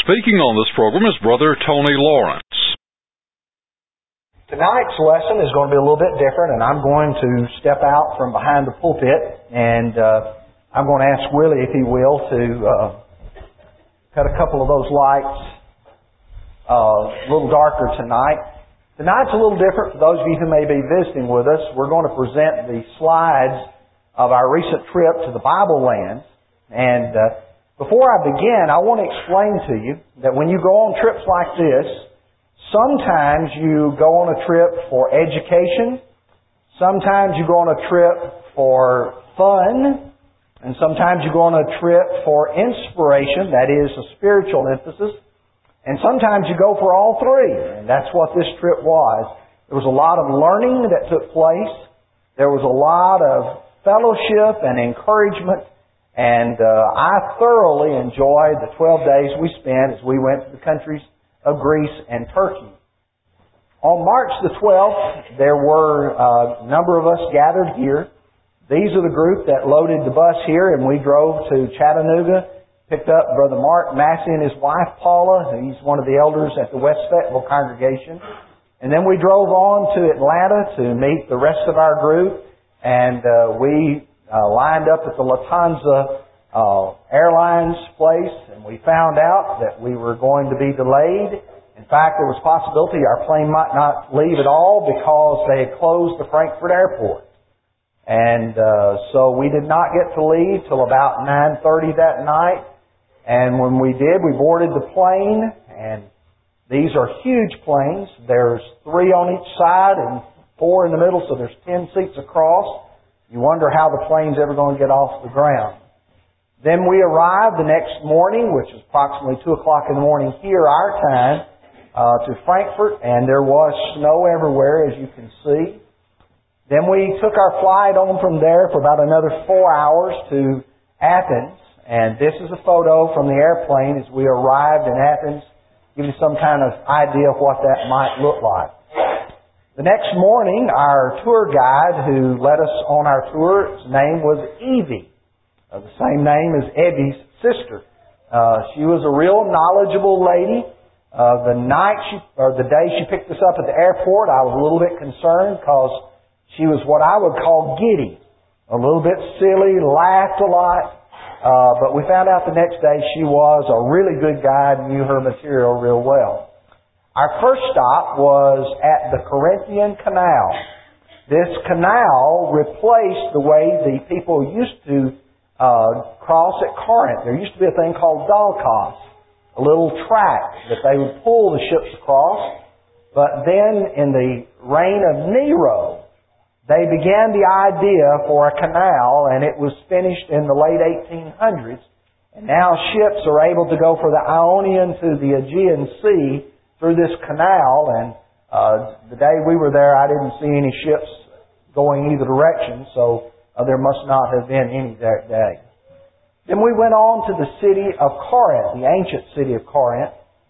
Speaking on this program is Brother Tony Lawrence. Tonight's lesson is going to be a little bit different, and I'm going to step out from behind the pulpit, and I'm going to ask Willie, if he will, to cut a couple of those lights a little darker tonight. Tonight's a little different for those of you who may be visiting with us. We're going to present the slides of our recent trip to the Bible Lands, and before I begin, I want to explain to you that when you go on trips like this, sometimes you go on a trip for education, sometimes you go on a trip for fun, and sometimes you go on a trip for inspiration, that is, a spiritual emphasis, and sometimes you go for all three, and that's what this trip was. There was a lot of learning that took place, there was a lot of fellowship and encouragement, and I thoroughly enjoyed the 12 days we spent as we went to the countries of Greece and Turkey. On March the 12th, there were a number of us gathered here. These are the group that loaded the bus here, and we drove to Chattanooga, picked up Brother Mark Massey and his wife Paula. He's one of the elders at the West Fayetteville congregation. And then we drove on to Atlanta to meet the rest of our group, and we lined up at the Lufthansa Airlines place, and we found out that we were going to be delayed. In fact, there was a possibility our plane might not leave at all because they had closed the Frankfurt airport. And so we did not get to leave till about 9:30 that night. And when we did, we boarded the plane, and these are huge planes. There's 3 on each side and 4 in the middle, so there's 10 seats across. You wonder how the plane's ever going to get off the ground. Then we arrived the next morning, which is approximately 2 o'clock in the morning here, our time, to Frankfurt, and there was snow everywhere, as you can see. Then we took our flight on from there for about another 4 hours to Athens, and this is a photo from the airplane as we arrived in Athens, give you some kind of idea of what that might look like. The next morning, our tour guide who led us on our tour, his name was Evie, the same name as Eddie's sister. She was a real knowledgeable lady. The day she picked us up at the airport, I was a little bit concerned because she was what I would call giddy, a little bit silly, laughed a lot. But we found out the next day she was a really good guide, knew her material real well. Our first stop was at the Corinthian Canal. This canal replaced the way the people used to cross at Corinth. There used to be a thing called Dalkos, a little track that they would pull the ships across. But then in the reign of Nero, they began the idea for a canal, and it was finished in the late 1800s. And now ships are able to go from the Ionian to the Aegean Sea through this canal, and the day we were there, I didn't see any ships going either direction, so there must not have been any that day. Then we went on to the city of Corinth, the ancient city of Corinth,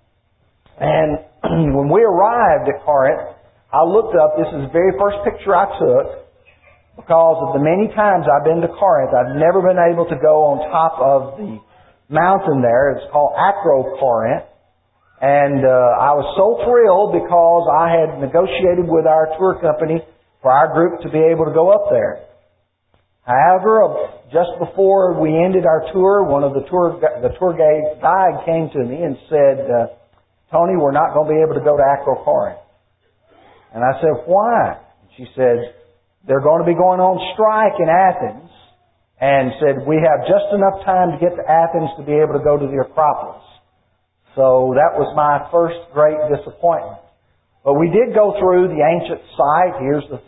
and when we arrived at Corinth, I looked up, this is the very first picture I took, because of the many times I've been to Corinth, I've never been able to go on top of the mountain there. It's called Acrocorinth. And I was so thrilled because I had negotiated with our tour company for our group to be able to go up there. However, just before we ended our tour, one of the tour guide came to me and said, Tony, we're not going to be able to go to Acrocorinth. And I said, why? She said, they're going to be going on strike in Athens, and said, we have just enough time to get to Athens to be able to go to the Acropolis. So that was my first great disappointment. But we did go through the ancient site. Here's the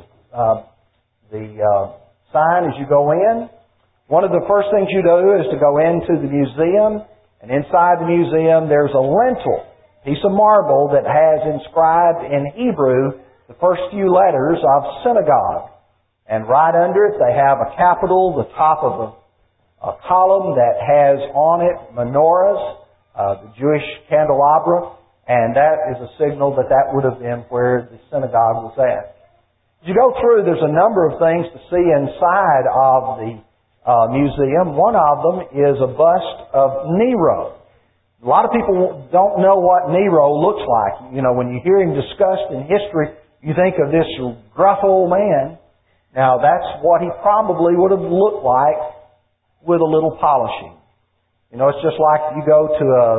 sign as you go in. One of the first things you do is to go into the museum, and inside the museum there's a lintel, piece of marble that has inscribed in Hebrew the first few letters of synagogue. And right under it they have a capital, the top of a column that has on it menorahs, the Jewish candelabra, and that is a signal that that would have been where the synagogue was at. As you go through, there's a number of things to see inside of the museum. One of them is a bust of Nero. A lot of people don't know what Nero looks like. You know, when you hear him discussed in history, you think of this gruff old man. Now, that's what he probably would have looked like with a little polishing. You know, it's just like you go to a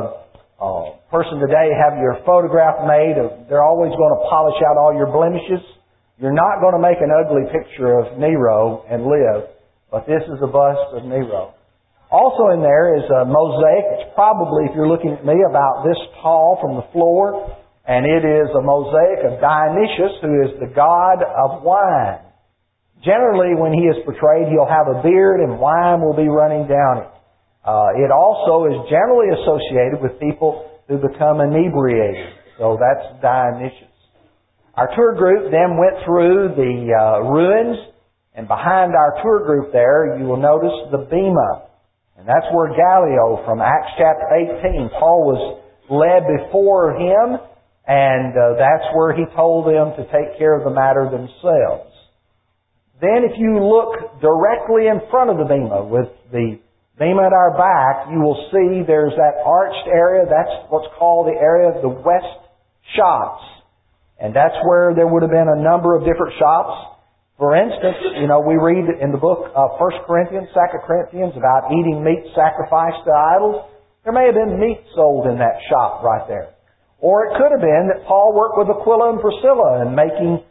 person today, have your photograph made, they're always going to polish out all your blemishes. You're not going to make an ugly picture of Nero and live, but this is a bust of Nero. Also in there is a mosaic. It's probably, if you're looking at me, about this tall from the floor. And it is a mosaic of Dionysius, who is the god of wine. Generally, when he is portrayed, he'll have a beard and wine will be running down it. It also is generally associated with people who become inebriated. So that's Dionysius. Our tour group then went through the ruins. And behind our tour group there, you will notice the Bema. And that's where Gallio, from Acts chapter 18, Paul was led before him, and that's where he told them to take care of the matter themselves. Then if you look directly in front of the Bema, with the Bema at our back, you will see there's that arched area. That's what's called the area of the West Shops. And that's where there would have been a number of different shops. For instance, you know, we read in the book of 1 Corinthians, 2 Corinthians about eating meat sacrificed to idols. There may have been meat sold in that shop right there. Or it could have been that Paul worked with Aquila and Priscilla and making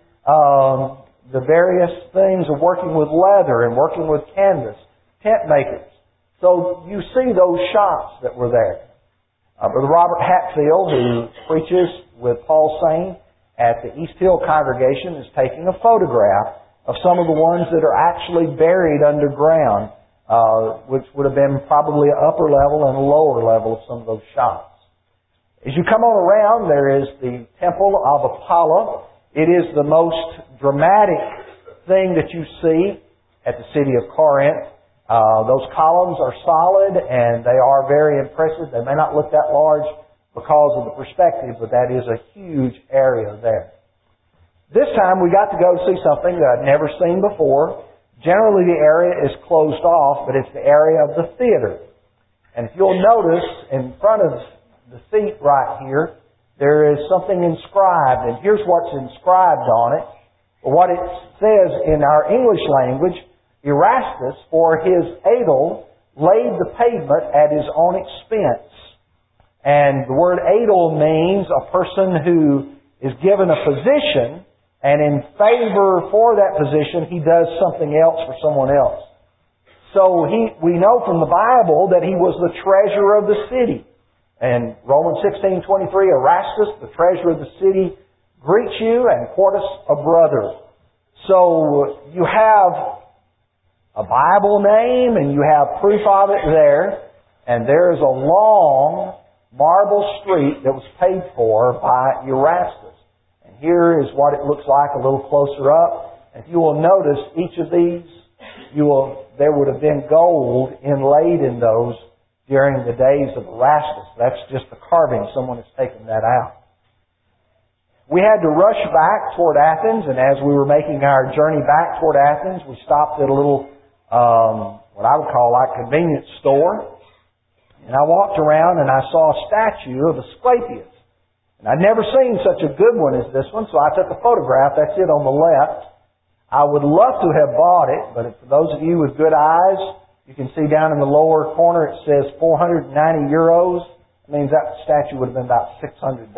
the various things of working with leather and working with canvas, tent makers. So you see those shops that were there. Brother Robert Hatfield, who preaches with Paul Sain at the East Hill congregation, is taking a photograph of some of the ones that are actually buried underground, which would have been probably an upper level and a lower level of some of those shops. As you come on around, there is the Temple of Apollo. It is the most dramatic thing that you see at the city of Corinth. Those columns are solid and they are very impressive. They may not look that large because of the perspective, but that is a huge area there. This time we got to go see something that I'd never seen before. Generally the area is closed off, but it's the area of the theater. And if you'll notice, in front of the seat right here, there is something inscribed. And here's what's inscribed on it. What it says in our English language, Erastus, for his edel, laid the pavement at his own expense. And the word edel means a person who is given a position, and in favor for that position, he does something else for someone else. So we know from the Bible that he was the treasurer of the city. And Romans 16:23, Erastus, the treasurer of the city, greets you, and Quartus, a brother. So you have a Bible name, and you have proof of it there. And there is a long marble street that was paid for by Erastus. Here is what it looks like a little closer up. If you will notice, each of these, there would have been gold inlaid in those during the days of Erastus. That's just the carving. Someone has taken that out. We had to rush back toward Athens, and as we were making our journey back toward Athens, we stopped at a little, what I would call like convenience store. And I walked around and I saw a statue of Asclepius. And I'd never seen such a good one as this one, so I took a photograph. That's it on the left. I would love to have bought it, but for those of you with good eyes, you can see down in the lower corner it says 490 euros. That means that statue would have been about $600.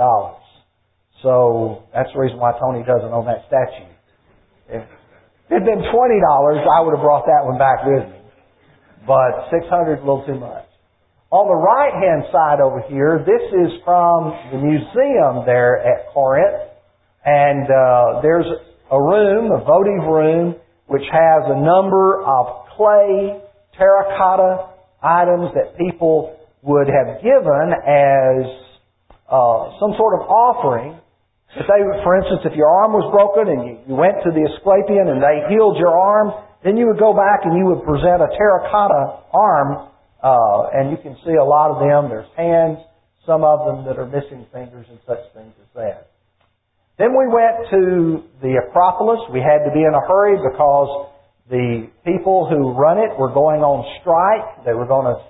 So that's the reason why Tony doesn't own that statue. If it had been $20, I would have brought that one back with me. But $600 is a little too much. On the right-hand side over here, this is from the museum there at Corinth. And there's a room, a votive room, which has a number of clay, terracotta items that people would have given as some sort of offering. If they, for instance, if your arm was broken and you went to the Asclepian and they healed your arm, then you would go back and you would present a terracotta arm. And you can see a lot of them. There's hands, some of them that are missing fingers and such things as that. Then we went to the Acropolis. We had to be in a hurry because the people who run it were going on strike. They were going to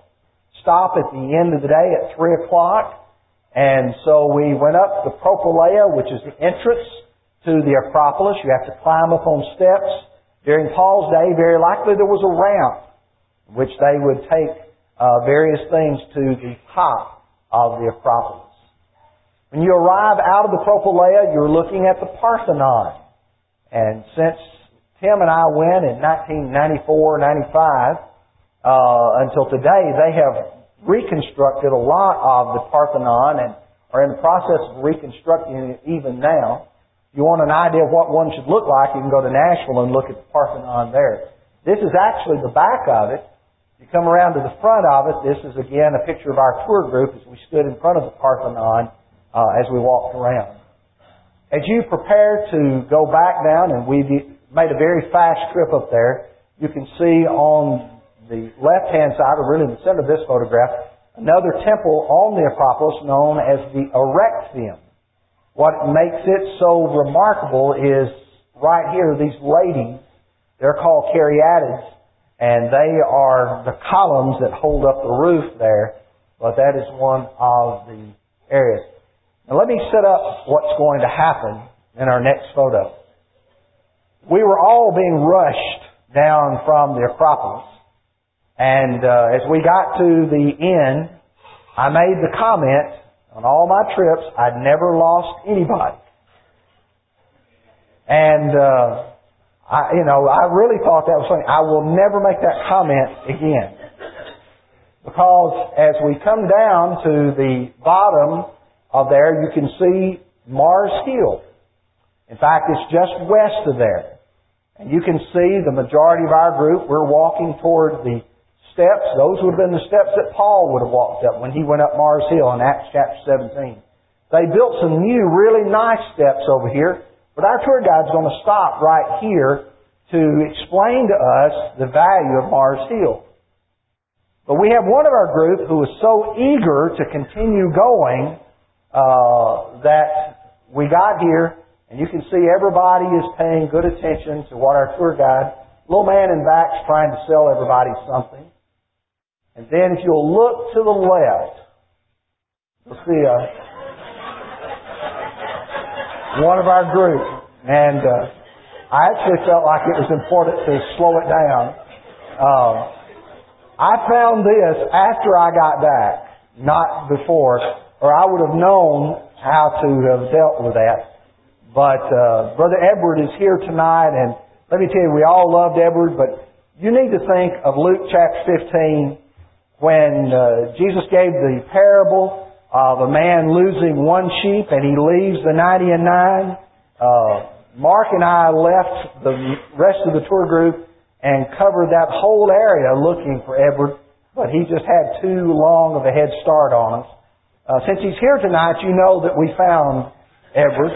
stop at the end of the day at 3 o'clock. And so we went up the Propylaea, which is the entrance to the Acropolis. You have to climb up on steps. During Paul's day, very likely there was a ramp in which they would take various things to the top of the Acropolis. When you arrive out of the Propylaea, you're looking at the Parthenon. And since Tim and I went in 1994-95, until today, they have reconstructed a lot of the Parthenon and are in the process of reconstructing it even now. If you want an idea of what one should look like, you can go to Nashville and look at the Parthenon there. This is actually the back of it. If you come around to the front of it, this is again a picture of our tour group as we stood in front of the Parthenon as we walked around. As you prepare to go back down, and we made a very fast trip up there, you can see on the left-hand side, or really in the center of this photograph, another temple on the Acropolis known as the Erechtheum. What makes it so remarkable is right here, these ladies, they're called caryatids, and they are the columns that hold up the roof there, but that is one of the areas. Now let me set up what's going to happen in our next photo. We were all being rushed down from the Acropolis. And as we got to the end, I made the comment on all my trips, I'd never lost anybody. And I really thought that was funny. I will never make that comment again. Because as we come down to the bottom of there, you can see Mars Hill. In fact, it's just west of there. And you can see the majority of our group, we're walking toward the steps. Those would have been the steps that Paul would have walked up when he went up Mars Hill in Acts chapter 17. They built some new, really nice steps over here, but our tour guide's going to stop right here to explain to us the value of Mars Hill. But we have one of our group who was so eager to continue going that we got here, and you can see everybody is paying good attention to what our tour guide, little man in back's trying to sell everybody something. And then if you'll look to the left, you'll see one of our group. And I actually felt like it was important to slow it down. I found this after I got back, not before, or I would have known how to have dealt with that. But Brother Edward is here tonight, and let me tell you, we all loved Edward, but you need to think of Luke chapter 15 when Jesus gave the parable of a man losing one sheep and he leaves the 99. Mark and I left the rest of the tour group and covered that whole area looking for Edward, but he just had too long of a head start on us. Since he's here tonight, you know that we found Edward.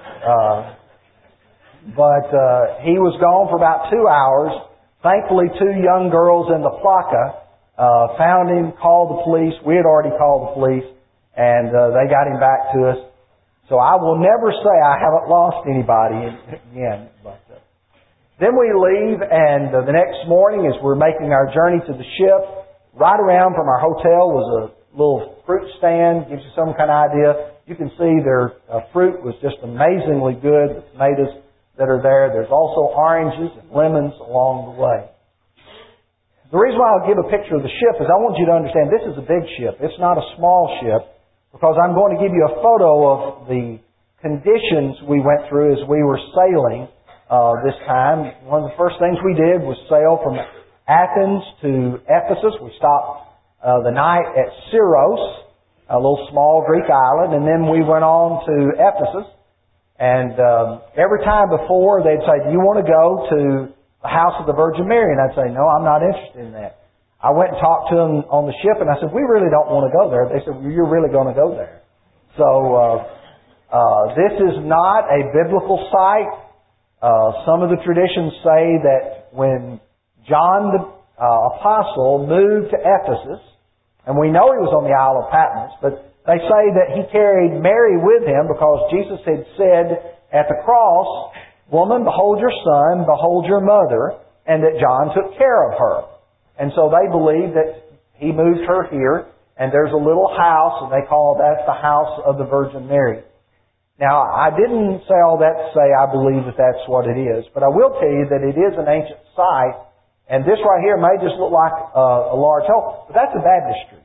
But he was gone for about 2 hours. Thankfully, 2 young girls in the Plaka found him, called the police. We had already called the police, and they got him back to us. So I will never say I haven't lost anybody again. But then we leave, and the next morning, as we're making our journey to the ship, right around from our hotel was a little fruit stand. Gives you some kind of idea. You can see their fruit was just amazingly good. The tomatoes that are there. There's also oranges and lemons along the way. The reason why I'll give a picture of the ship is I want you to understand this is a big ship. It's not a small ship, because I'm going to give you a photo of the conditions we went through as we were sailing this time. One of the first things we did was sail from Athens to Ephesus. We stopped the night at Syros, a little small Greek island, and then we went on to Ephesus. And every time before, they'd say, "Do you want to go to the house of the Virgin Mary?" And I'd say, "No, I'm not interested in that." I went and talked to them on the ship, and I said, "We really don't want to go there." They said, "Well, you're really going to go there." So this is not a biblical site. Some of the traditions say that when John the Apostle moved to Ephesus, and we know he was on the Isle of Patmos, but they say that he carried Mary with him because Jesus had said at the cross, "Woman, behold your son, behold your mother," and that John took care of her. And so they believe that he moved her here, and there's a little house, and they call that the house of the Virgin Mary. Now, I didn't say all that to say I believe that that's what it is, but I will tell you that it is an ancient site, and this right here may just look like a large hole, but that's a baptistry.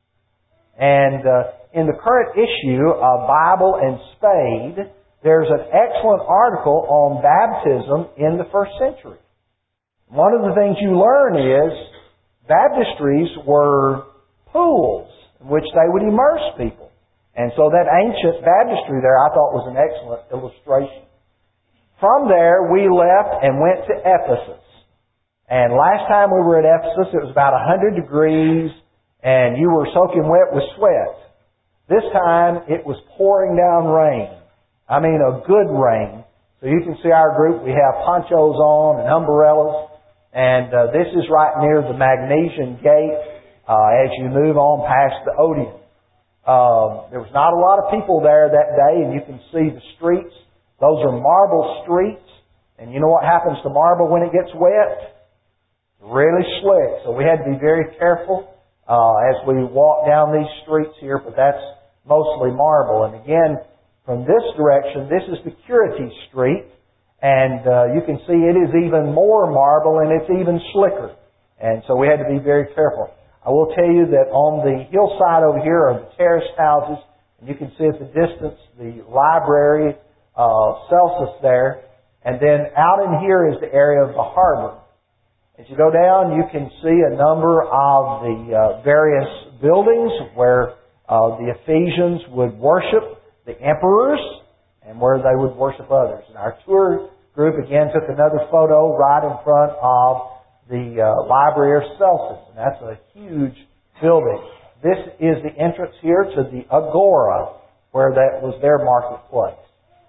And in the current issue of Bible and Spade, there's an excellent article on baptism in the first century. One of the things you learn is baptistries were pools in which they would immerse people. And so that ancient baptistry there I thought was an excellent illustration. From there we left and went to Ephesus. And last time we were at Ephesus it was about 100 degrees and you were soaking wet with sweat. This time it was pouring down rain. I mean a good rain. So you can see our group, we have ponchos on and umbrellas. And this is right near the Magnesian Gate as you move on past the Odeon. There was not a lot of people there that day, and you can see the streets. Those are marble streets. And you know what happens to marble when it gets wet? Really slick. So we had to be very careful as we walk down these streets here, but that's mostly marble. And again, from this direction, this is the Curities Street. And you can see it is even more marble and it's even slicker. And so we had to be very careful. I will tell you that on the hillside over here are the terraced houses. And you can see at the distance the library, Celsus there. And then out in here is the area of the harbor. As you go down, you can see a number of the various buildings where the Ephesians would worship the emperors and where they would worship others. And our tour group again took another photo right in front of the Library of Celsus. And that's a huge building. This is the entrance here to the Agora, where that was their marketplace.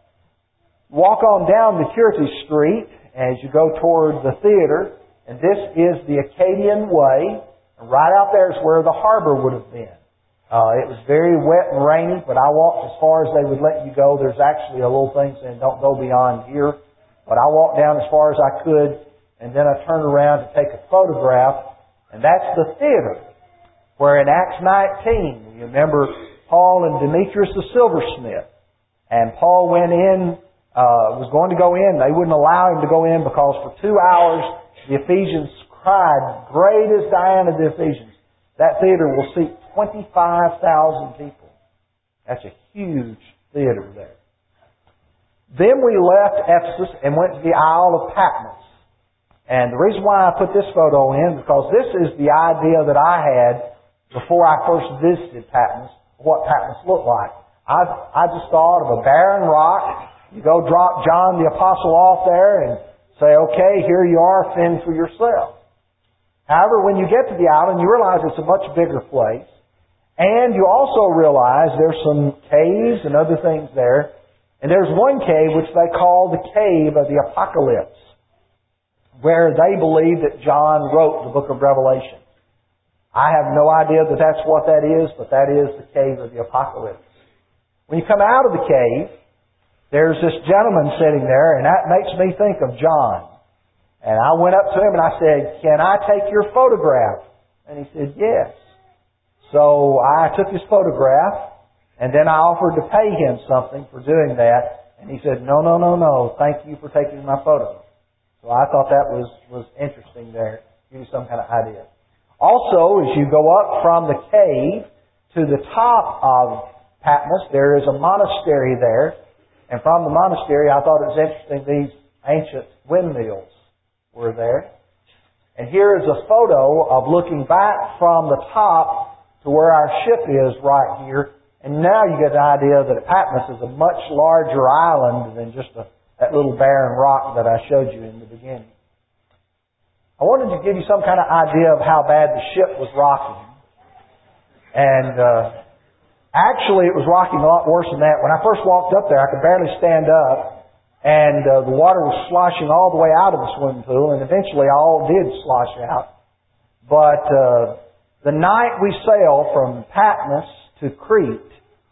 Walk on down the Curities Street as you go toward the theater, and this is the Acadian Way. And right out there is where the harbor would have been. It was very wet and rainy, but I walked as far as they would let you go. There's actually a little thing saying don't go beyond here. But I walked down as far as I could, and then I turned around to take a photograph, and that's the theater, where in Acts 19, you remember Paul and Demetrius the silversmith, and Paul went in, was going to go in. They wouldn't allow him to go in because for 2 hours the Ephesians cried, "Great is Diana of the Ephesians." That theater will seat 25,000 people. That's a huge theater there. Then we left Ephesus and went to the Isle of Patmos. And the reason why I put this photo in, because this is the idea that I had before I first visited Patmos, what Patmos looked like. I just thought of a barren rock. You go drop John the Apostle off there and say, okay, here you are, fend for yourself. However, when you get to the island, you realize it's a much bigger place. And you also realize there's some caves and other things there. And there's one cave which they call the Cave of the Apocalypse, where they believe that John wrote the book of Revelation. I have no idea that that's what that is, but that is the Cave of the Apocalypse. When you come out of the cave, there's this gentleman sitting there, and that makes me think of John. And I went up to him and I said, "Can I take your photograph?" And he said, "Yes." So I took his photograph, and then I offered to pay him something for doing that. And he said, No. Thank you for taking my photo. So I thought that was interesting there. Give you some kind of idea. Also, as you go up from the cave to the top of Patmos, there is a monastery there. And from the monastery, I thought it was interesting, these ancient windmills were there. And here is a photo of looking back from the top to where our ship is right here. And now you get the idea that Patmos is a much larger island than just that little barren rock that I showed you in the beginning. I wanted to give you some kind of idea of how bad the ship was rocking. And actually it was rocking a lot worse than that. When I first walked up there, I could barely stand up. And the water was sloshing all the way out of the swimming pool, and eventually all did slosh out. But the night we sailed from Patmos to Crete,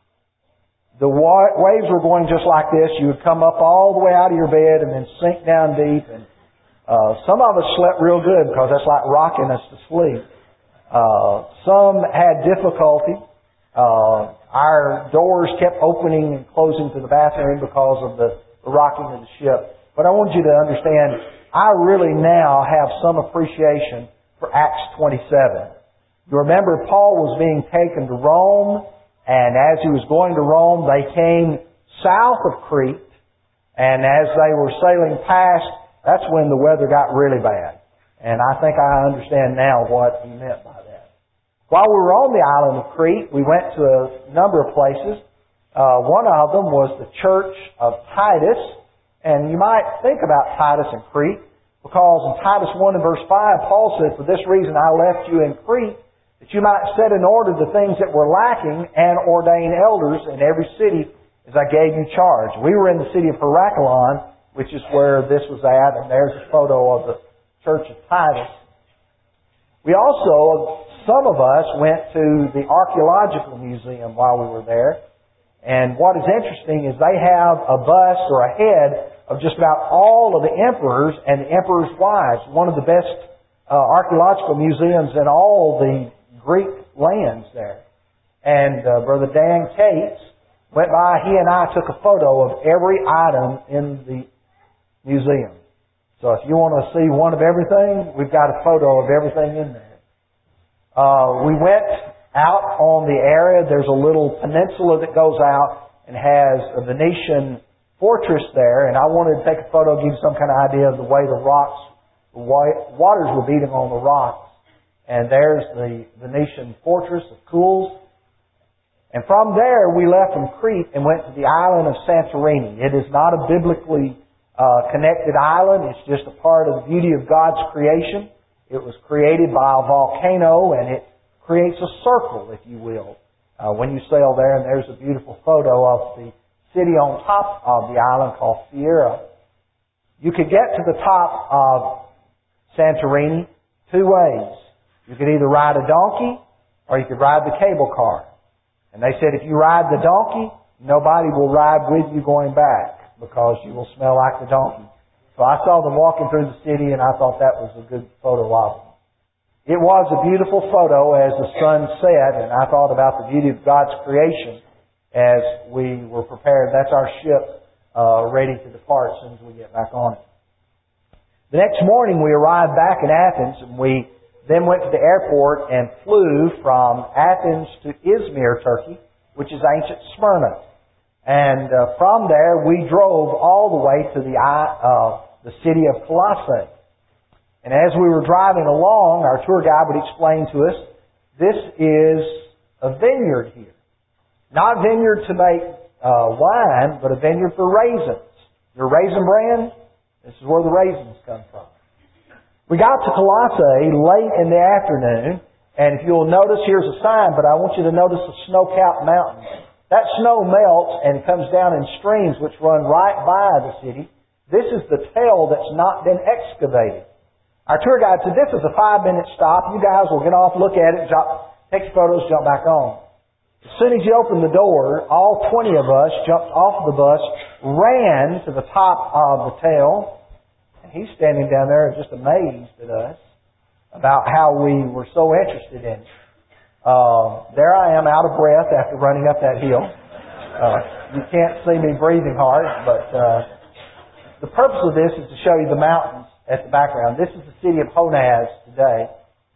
the waves were going just like this. You would come up all the way out of your bed and then sink down deep. And some of us slept real good because that's like rocking us to sleep. Some had difficulty. Our doors kept opening and closing to the bathroom because of the rocking of the ship. But I want you to understand, I really now have some appreciation for Acts 27. You remember Paul was being taken to Rome, and as he was going to Rome, they came south of Crete, and as they were sailing past, that's when the weather got really bad. And I think I understand now what he meant by that. While we were on the island of Crete, we went to a number of places. One of them was the church of Titus. And you might think about Titus and Crete, because in Titus 1 and verse 5, Paul said, "For this reason I left you in Crete, that you might set in order the things that were lacking and ordain elders in every city as I gave you charge." We were in the city of Heracleon, which is where this was at, and there's a photo of the church of Titus. We also, some of us, went to the archaeological museum while we were there. And what is interesting is they have a bust or a head of just about all of the emperors and the emperors' wives. One of the best archaeological museums in all the Greek lands there. And Brother Dan Cates went by. He and I took a photo of every item in the museum. So if you want to see one of everything, we've got a photo of everything in there. We went out on the area. There's a little peninsula that goes out and has a Venetian fortress there. And I wanted to take a photo, give you some kind of idea of the way the waters were beating on the rocks. And there's the Venetian fortress of Koulos. And from there, we left from Crete and went to the island of Santorini. It is not a biblically connected island. It's just a part of the beauty of God's creation. It was created by a volcano, and it creates a circle, if you will, when you sail there. And there's a beautiful photo of the city on top of the island called Fiera. You could get to the top of Santorini two ways. You could either ride a donkey or you could ride the cable car. And they said if you ride the donkey, nobody will ride with you going back because you will smell like the donkey. So I saw them walking through the city, and I thought that was a good photo of them. It was a beautiful photo as the sun set, and I thought about the beauty of God's creation as we were prepared. That's our ship ready to depart as soon as we get back on it. The next morning we arrived back in Athens, and we then went to the airport and flew from Athens to Izmir, Turkey, which is ancient Smyrna. And from there we drove all the way to the city of Colossae. And as we were driving along, our tour guide would explain to us, this is a vineyard here. Not vineyard to make wine, but a vineyard for raisins. Your raisin brand? This is where the raisins come from. We got to Colossae late in the afternoon, and if you'll notice, here's a sign, but I want you to notice the snow-capped mountains. That snow melts and comes down in streams which run right by the city. This is the tail that's not been excavated. Our tour guide said, this is a 5-minute stop. You guys will get off, look at it, take photos, jump back on. As soon as he opened the door, all 20 of us jumped off the bus, ran to the top of the tail, and he's standing down there just amazed at us about how we were so interested in it. There I am out of breath after running up that hill. You can't see me breathing hard, but the purpose of this is to show you the mountains at the background. This is the city of Honaz today.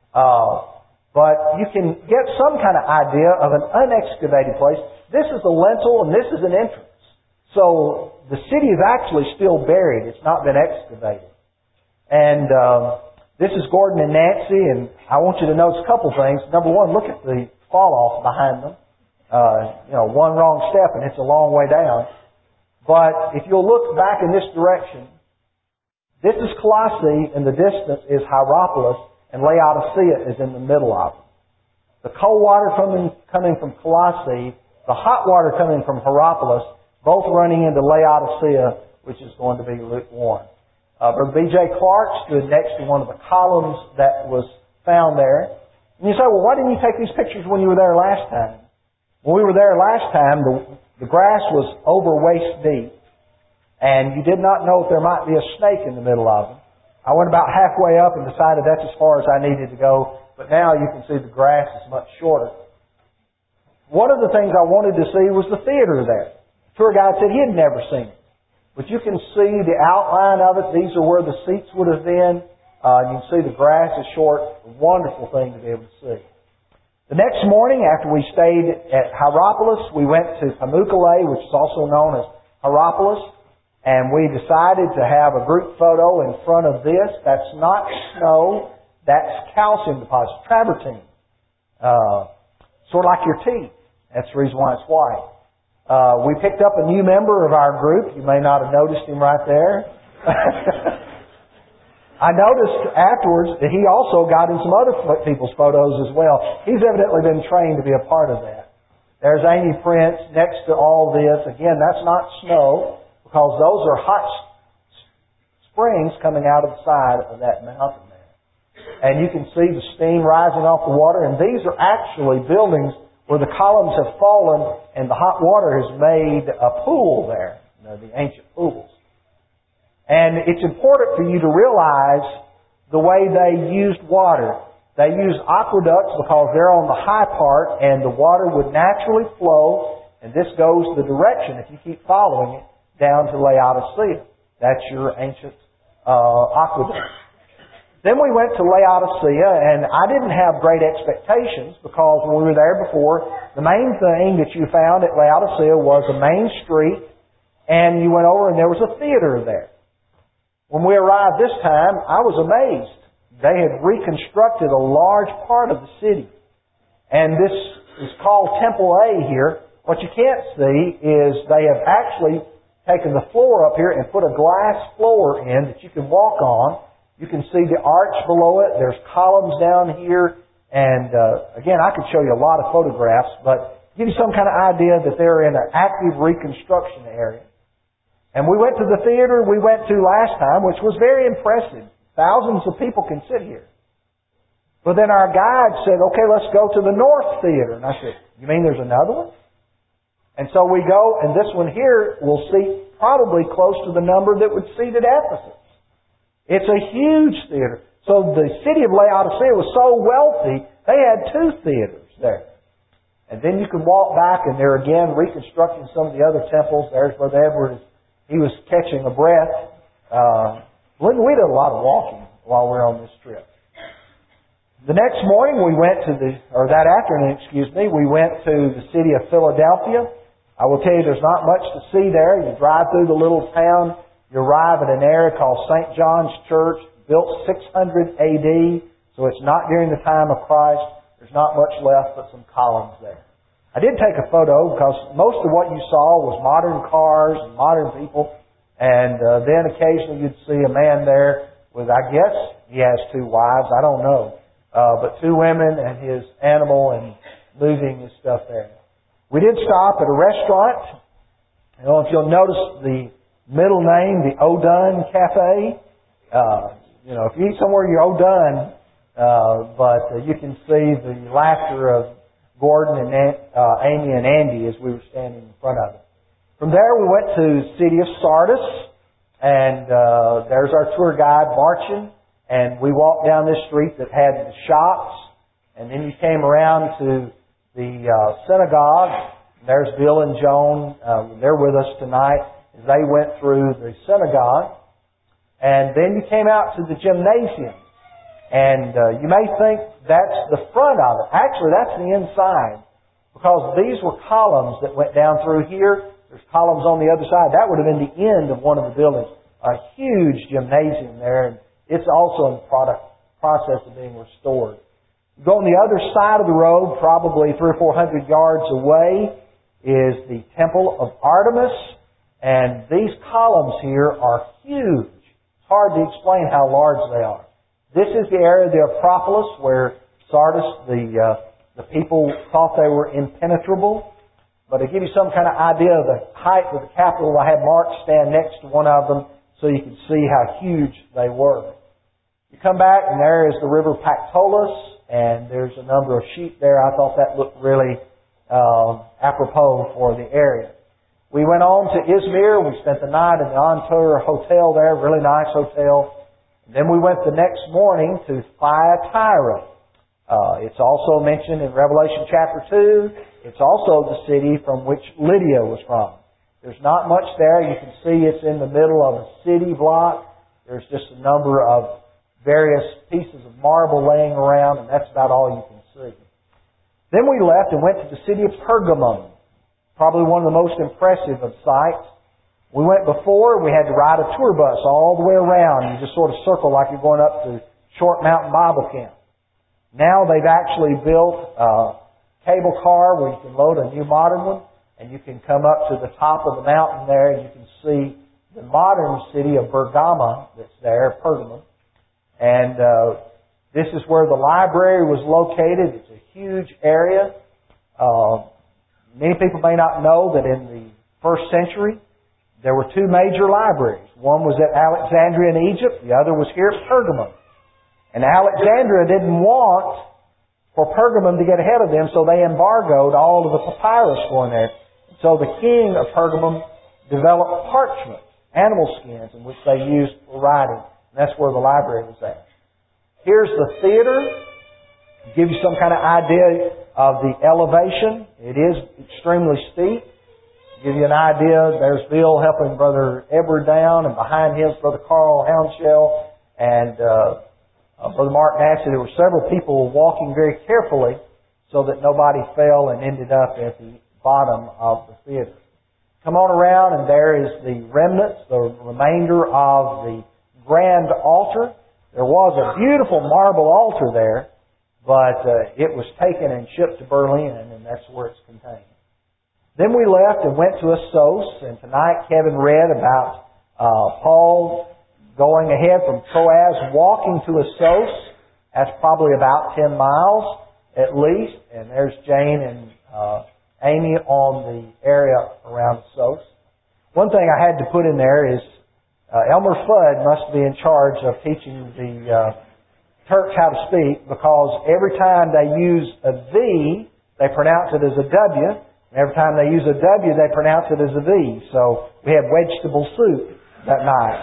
But you can get some kind of idea of an unexcavated place. This is a lintel and this is an entrance. So the city is actually still buried. It's not been excavated. And this is Gordon and Nancy, and I want you to notice a couple things. Number one, look at the fall off behind them. One wrong step and it's a long way down. But if you'll look back in this direction, this is Colossae, and the distance is Hierapolis, and Laodicea is in the middle of it. The cold water coming from Colossae, the hot water coming from Hierapolis, both running into Laodicea, which is going to be lukewarm. Brother B.J. Clark stood next to one of the columns that was found there. And you say, well, why didn't you take these pictures when you were there last time? When we were there last time, the grass was over waist deep. And you did not know if there might be a snake in the middle of them. I went about halfway up and decided that's as far as I needed to go, but now you can see the grass is much shorter. One of the things I wanted to see was the theater there. The tour guide said he had never seen it. But you can see the outline of it. These are where the seats would have been. You can see the grass is short. A wonderful thing to be able to see. The next morning, after we stayed at Hierapolis, we went to Pamukkale, which is also known as Hierapolis. And we decided to have a group photo in front of this. That's not snow. That's calcium deposits, travertine. Sort of like your teeth. That's the reason why it's white. We picked up a new member of our group. You may not have noticed him right there. I noticed afterwards that he also got in some other people's photos as well. He's evidently been trained to be a part of that. There's Amy Prince next to all this. Again, that's not snow, because those are hot springs coming out of the side of that mountain there. And you can see the steam rising off the water. And these are actually buildings where the columns have fallen and the hot water has made a pool there. You know, the ancient pools. And it's important for you to realize the way they used water. They used aqueducts because they're on the high part and the water would naturally flow. And this goes the direction, if you keep following it, down to Laodicea. That's your ancient aqueduct. Then we went to Laodicea, and I didn't have great expectations because when we were there before, the main thing that you found at Laodicea was a main street, and you went over and there was a theater there. When we arrived this time, I was amazed. They had reconstructed a large part of the city. And this is called Temple A here. What you can't see is they have actually taken the floor up here and put a glass floor in that you can walk on. You can see the arch below it. There's columns down here. And again, I could show you a lot of photographs, but give you some kind of idea that they're in an active reconstruction area. And we went to the theater we went to last time, which was very impressive. Thousands of people can sit here. But then our guide said, okay, let's go to the North Theater. And I said, you mean there's another one? And so we go, and this one here will seat probably close to the number that would seat at Ephesus. It's a huge theater. So the city of Laodicea was so wealthy, they had 2 theaters there. And then you can walk back, and they're again reconstructing some of the other temples. There's Brother Edward. He was catching a breath. We did a lot of walking while we were on this trip. The next morning we went to that afternoon, we went to the city of Philadelphia. I will tell you there's not much to see there. You drive through the little town, you arrive at an area called St. John's Church, built 600 AD, so it's not during the time of Christ. There's not much left but some columns there. I did take a photo because most of what you saw was modern cars and modern people. And then occasionally you'd see a man there with, I guess he has 2 wives, I don't know. But 2 women and his animal and moving his stuff there. We did stop at a restaurant. I don't know if you'll notice the middle name, the O'Dunn Cafe. If you eat somewhere, you're O'Dunn. But you can see the laughter of Gordon and Amy and Andy as we were standing in front of it. From there we went to the city of Sardis, and there's our tour guide marching, and we walked down this street that had the shops, and then you came around to the synagogue. There's Bill and Joan. They're with us tonight as they went through the synagogue. And then you came out to the gymnasium. And you may think that's the front of it. Actually, that's the inside. Because these were columns that went down through here. There's columns on the other side. That would have been the end of one of the buildings. A huge gymnasium there. And it's also in the process of being restored. You go on the other side of the road, probably 300 or 400 yards away, is the Temple of Artemis. And these columns here are huge. It's hard to explain how large they are. This is the area of the Acropolis where Sardis, the people thought they were impenetrable. But to give you some kind of idea of the height of the Capitol, I had Mark stand next to one of them so you could see how huge they were. You come back and there is the river Pactolus, and there's a number of sheep there. I thought that looked really apropos for the area. We went on to Izmir. We spent the night in the Antur Hotel there, really nice hotel. Then we went the next morning to Thyatira. It's also mentioned in Revelation chapter 2. It's also the city from which Lydia was from. There's not much there. You can see it's in the middle of a city block. There's just a number of various pieces of marble laying around, and that's about all you can see. Then we left and went to the city of Pergamum, probably one of the most impressive of sites. We went before, we had to ride a tour bus all the way around. You just sort of circle like you're going up to Short Mountain Bible Camp. Now they've actually built a cable car where you can load a new modern one, and you can come up to the top of the mountain there, and you can see the modern city of Bergama that's there, Pergamum. And this is where the library was located. It's a huge area. Many people may not know that in the first century, there were two major libraries. One was at Alexandria in Egypt. The other was here at Pergamum. And Alexandria didn't want for Pergamum to get ahead of them, so they embargoed all of the papyrus going there. So the king of Pergamum developed parchment, animal skins, in which they used for writing. And that's where the library was at. Here's the theater. To give you some kind of idea of the elevation, it is extremely steep. To give you an idea, there's Bill helping Brother Edward down, and behind him is Brother Carl Houndshell and Brother Mark Massey. There were several people walking very carefully so that nobody fell and ended up at the bottom of the theater. Come on around, and there is the remnants, the remainder of the grand altar. There was a beautiful marble altar there, but it was taken and shipped to Berlin, and that's where it's contained. Then we left and went to Assos, and tonight Kevin read about Paul going ahead from Troas, walking to Assos. That's probably about 10 miles at least, and there's Jane and Amy on the area around Assos. One thing I had to put in there is Elmer Fudd must be in charge of teaching the Turks how to speak, because every time they use a V, they pronounce it as a W. And every time they use a W, they pronounce it as a V. So we had vegetable soup that night.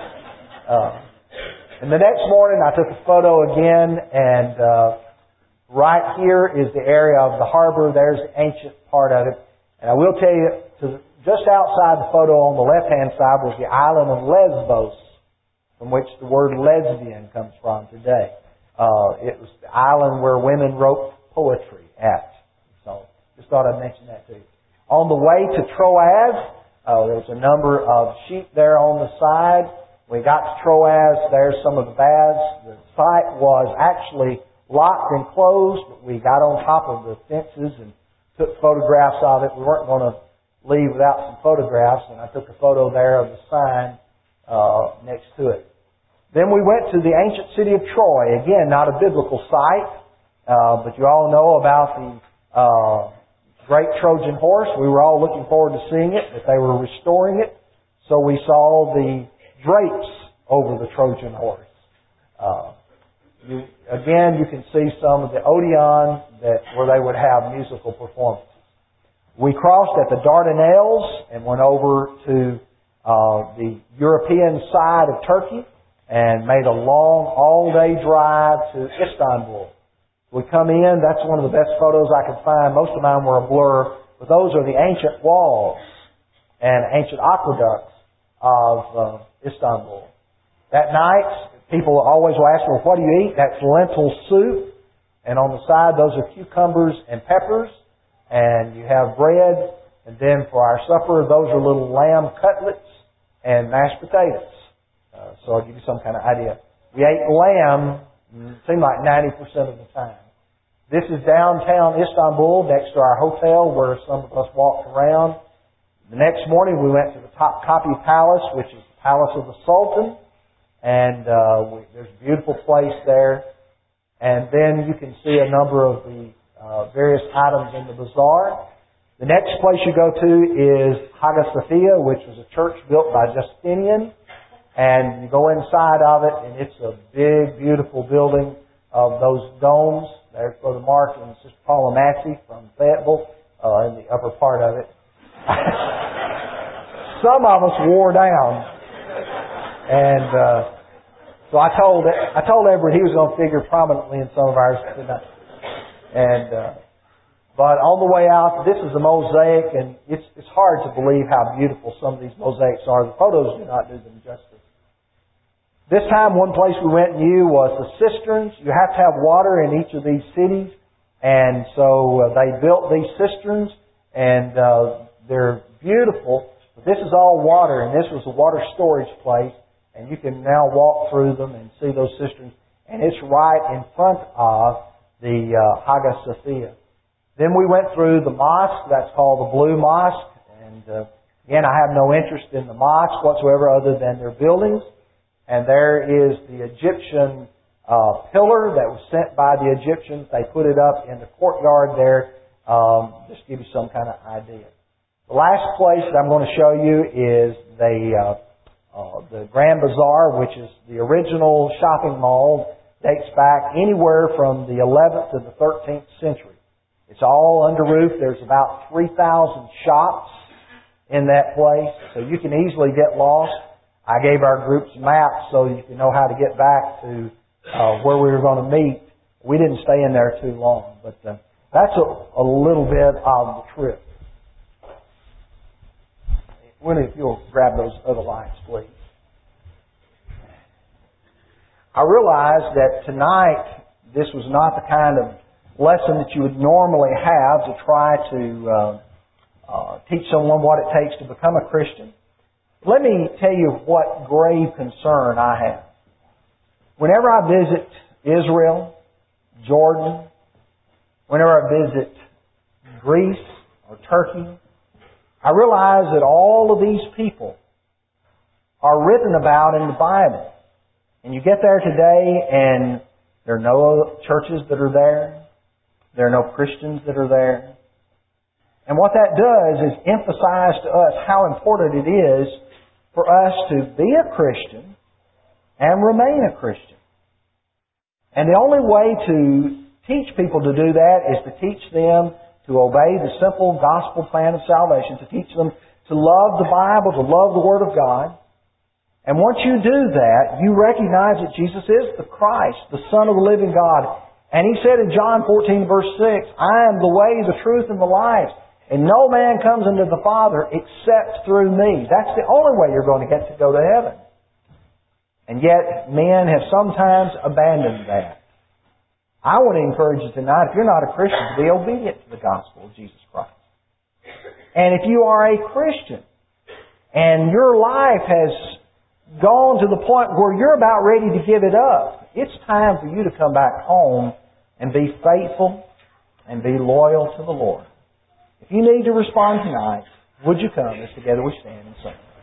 And the next morning, I took a photo again, and right here is the area of the harbor. There's the ancient part of it. And I will tell you, just outside the photo on the left-hand side was the island of Lesbos, from which the word lesbian comes from today. It was the island where women wrote poetry at. So just thought I'd mention that to you. On the way to Troas, there was a number of sheep there on the side. We got to Troas, there's some of the baths. The site was actually locked and closed, but we got on top of the fences and took photographs of it. We weren't going to leave without some photographs, and I took a photo there of the sign next to it. Then we went to the ancient city of Troy. Again, not a biblical site, but you all know about the great Trojan horse. We were all looking forward to seeing it, but they were restoring it. So we saw the drapes over the Trojan horse. You can see some of the Odeon where they would have musical performances. We crossed at the Dardanelles and went over to the European side of Turkey and made a long, all-day drive to Istanbul. We come in, that's one of the best photos I could find. Most of mine were a blur, but those are the ancient walls and ancient aqueducts of Istanbul. That night, people always will ask me, well, what do you eat? That's lentil soup. And on the side, those are cucumbers and peppers. And you have bread. And then for our supper, those are little lamb cutlets and mashed potatoes. So I'll give you some kind of idea. We ate lamb, it seemed like 90% of the time. This is downtown Istanbul, next to our hotel, where some of us walked around. The next morning, we went to the Topkapi Palace, which is the palace of the Sultan. And there's a beautiful place there. And then you can see a number of the various items in the bazaar. The next place you go to is Hagia Sophia, which was a church built by Justinian. And you go inside of it, and it's a big, beautiful building of those domes. There's Brother Mark and Sister Paula Massey from Fayetteville in the upper part of it. Some of us wore down. And So I told Everett he was going to figure prominently in some of ours tonight. But on the way out, this is a mosaic, and it's hard to believe how beautiful some of these mosaics are. The photos do not do them justice. This time, one place we went new was the cisterns. You have to have water in each of these cities, and so they built these cisterns, and they're beautiful. But this is all water, and this was a water storage place. And you can now walk through them and see those cisterns. And it's right in front of the Hagia Sophia. Then we went through the mosque. That's called the Blue Mosque. And again, I have no interest in the mosque whatsoever other than their buildings. And there is the Egyptian pillar that was sent by the Egyptians. They put it up in the courtyard there. Just to give you some kind of idea. The last place that I'm going to show you is the Grand Bazaar, which is the original shopping mall, dates back anywhere from the 11th to the 13th century. It's all under roof. There's about 3,000 shops in that place, so you can easily get lost. I gave our groups maps so you can know how to get back to where we were going to meet. We didn't stay in there too long, but that's a little bit of the trip. Willie, if you'll grab those other lights, please. I realized that tonight this was not the kind of lesson that you would normally have to try to teach someone what it takes to become a Christian. Let me tell you what grave concern I have. Whenever I visit Israel, Jordan, whenever I visit Greece or Turkey, I realize that all of these people are written about in the Bible. And you get there today and there are no churches that are there. There are no Christians that are there. And what that does is emphasize to us how important it is for us to be a Christian and remain a Christian. And the only way to teach people to do that is to teach them to obey the simple gospel plan of salvation, to teach them to love the Bible, to love the Word of God. And once you do that, you recognize that Jesus is the Christ, the Son of the living God. And He said in John 14, verse 6, I am the way, the truth, and the life. And no man comes unto the Father except through me. That's the only way you're going to get to go to heaven. And yet, men have sometimes abandoned that. I want to encourage you tonight, if you're not a Christian, to be obedient to the gospel of Jesus Christ. And if you are a Christian, and your life has gone to the point where you're about ready to give it up, it's time for you to come back home and be faithful and be loyal to the Lord. If you need to respond tonight, would you come as together we stand and sing?